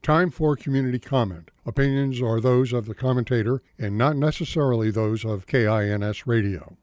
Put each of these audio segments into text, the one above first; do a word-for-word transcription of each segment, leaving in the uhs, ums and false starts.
Time for community comment. Opinions are those of the commentator and not necessarily those of K I N S Radio.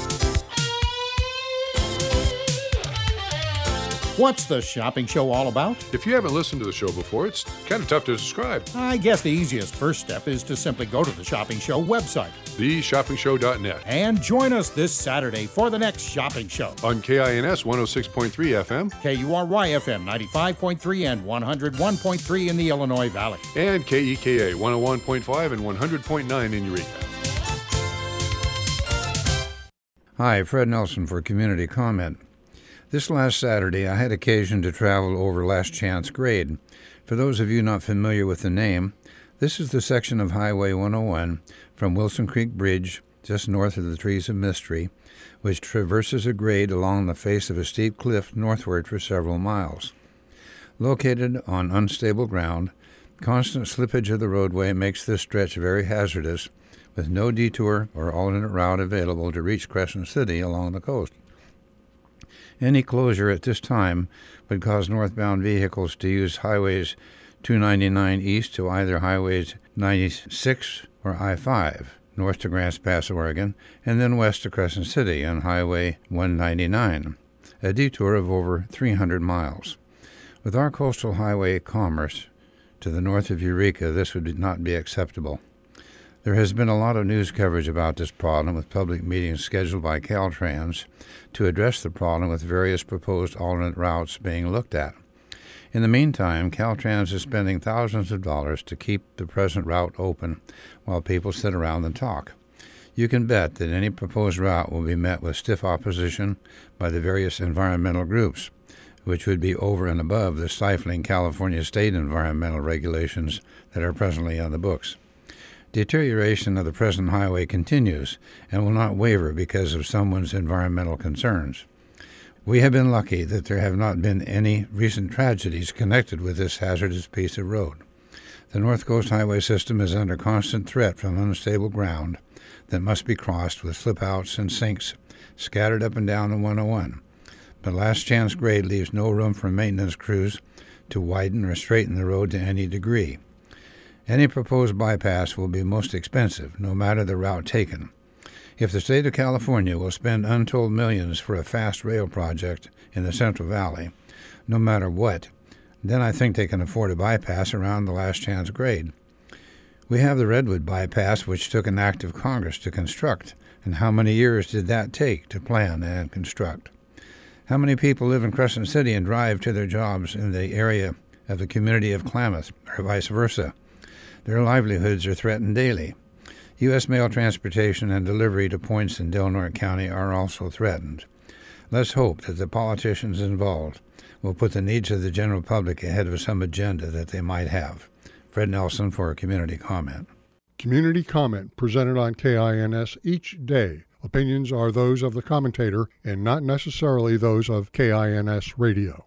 What's the shopping show all about? If you haven't listened to the show before, it's kind of tough to describe. I guess the easiest first step is to simply go to the Shopping Show website, the shopping show dot net, and join us this Saturday for the next shopping show. On K I N S one oh six point three F M, K U R Y F M ninety-five point three and one oh one point three in the Illinois Valley, and K E K A one oh one point five and one hundred point nine in Eureka. Hi, Fred Nelson for Community Comment. This last Saturday, I had occasion to travel over Last Chance Grade. For those of you not familiar with the name, this is the section of Highway one oh one from Wilson Creek Bridge, just north of the Trees of Mystery, which traverses a grade along the face of a steep cliff northward for several miles. Located on unstable ground, constant slippage of the roadway makes this stretch very hazardous, with no detour or alternate route available to reach Crescent City along the coast. Any closure at this time would cause northbound vehicles to use highways two ninety-nine east to either highways ninety-six or I five, north to Grants Pass, Oregon, and then west to Crescent City on Highway one ninety-nine, a detour of over three hundred miles. With our coastal highway commerce to the north of Eureka, this would not be acceptable. There has been a lot of news coverage about this problem, with public meetings scheduled by Caltrans to address the problem, with various proposed alternate routes being looked at. In the meantime, Caltrans is spending thousands of dollars to keep the present route open while people sit around and talk. You can bet that any proposed route will be met with stiff opposition by the various environmental groups, which would be over and above the stifling California state environmental regulations that are presently on the books. Deterioration of the present highway continues and will not waver because of someone's environmental concerns. We have been lucky that there have not been any recent tragedies connected with this hazardous piece of road. The North Coast Highway system is under constant threat from unstable ground that must be crossed with slip-outs and sinks scattered up and down the one oh one. But Last Chance Grade leaves no room for maintenance crews to widen or straighten the road to any degree. Any proposed bypass will be most expensive, no matter the route taken. If the state of California will spend untold millions for a fast rail project in the Central Valley, no matter what, then I think they can afford a bypass around the Last Chance Grade. We have the Redwood bypass, which took an act of Congress to construct, and how many years did that take to plan and construct? How many people live in Crescent City and drive to their jobs in the area of the community of Klamath, or vice versa? Their livelihoods are threatened daily. U S mail transportation and delivery to points in Del Norte County are also threatened. Let's hope that the politicians involved will put the needs of the general public ahead of some agenda that they might have. Fred Nelson for Community Comment. Community comment presented on K I N S each day. Opinions are those of the commentator and not necessarily those of K I N S Radio.